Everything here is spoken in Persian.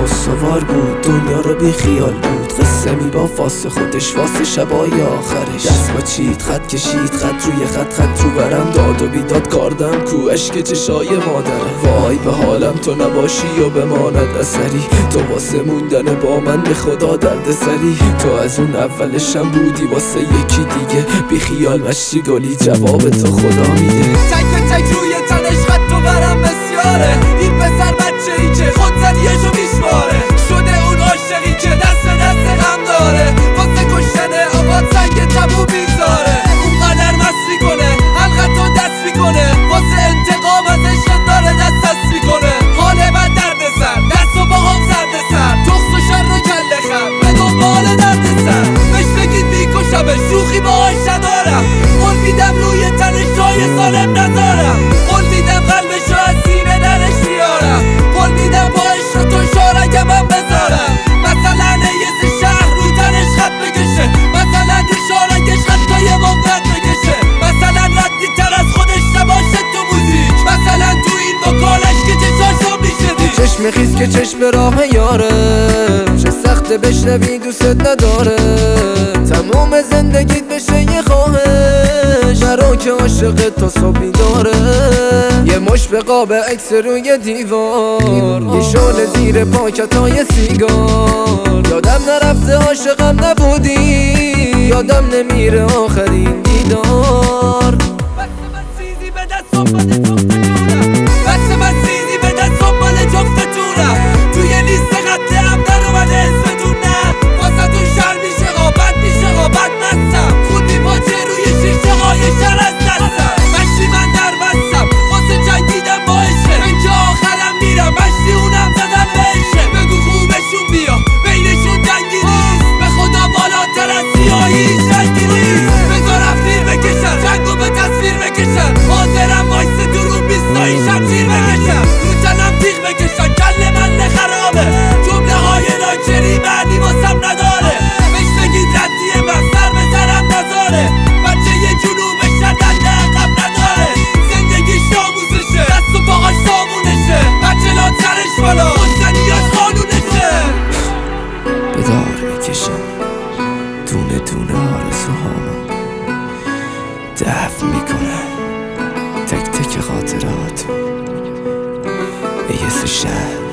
استوار بود، دنیا رو بی خیال بود. قصه می با فاس خودش واسه شبای آخرش. دست با چید خط کشید، خط روی خط رو برم داد و بیداد کردم کو عشق چشای مادره. وای به حالم تو نباشی و بماند اثری، تو واسه موندن با من به خدا درد سری. تو از اون اولشم بودی واسه یکی دیگه، بی خیال مشتی گلی جواب تو خدا میده. تک به تک روی تنش خط تو برم بسیاره. این پسر بچه ای که خود زنیشو میشماره، شده اون عاشقی که دست به دست غم داره. واسه کشتن آقا سنگ تبو میذاره، اون قدر مست میکنه حلقت تو دست میکنه. واسه انتقام از عشق داره دست میکنه. حال من درد سر، دست و باهم زرد سر، تخص و شر و کله خر به دنبال درد سر. بهش بگید میکشمش، شوخی باهاش ندارم. قول میدم روی تنش جای سالم نذارم. قول میدم قلبشو از سینه درش بیارم. قول میدم با عشق تو شارک من بذارم. مثلا یه شهر روی تنش خط بکشه، مثلا روی شارکش خطای ممرد بکشه، مثلا ردی تر از خودش نباشه تو موزیک، مثلا تو این وکالش که چشاشو میشدی. چشم خیز که چشم راه یاره، چه سخته بشنوی دوست نداره. تموم زندگیت بشه یه خواهش، نرو که عاشق تو صبحی داره. یه مش به قاب عکس روی دیوار، یه شعله زیر پاکتای سیگار. یادم نرفته عاشقم نبودی، یادم نمیره آخرین دیدار. بسته من سیزی به دست دنبال جفتتونم، بسته من سیزی به دست دنبال جفتتونم. توی لیست خط هم در اومده اسمتون نه. واسه تو شر میشه قابت میشه قابت مستم. خود میپاچه روی شیشه های شر از دستم. مشتی من در بستم واسه جنگیدم با عشقه، من که آخرم میرم مشتی اونم زدم به عشقه. بگو خوبشون بیا بینشون جنگی نیست، به خدا بالاتر از سیاهی جنگی نیست. بذار افیر بکشن جنگو به تصویر بکشن، حاضرم وایسه تو رو بیستایی شمشیر بکشن. رو تنم تیغ بکشن کل من خرابه، جمله های ناکری معنی واسم نداره. بهش بگید ردیه من سر به سرم نذاره، بچه یه جنوب شدن عقب نداره. زندگیش ناموزشه، دست و پاهاش دامونشه، بچه لات سرش بالا خوشتنیاش قانونشه. به دار میکشم دونه دونه آرزوهامو، دفن میکنم تک تک خاطراتو به یه شهر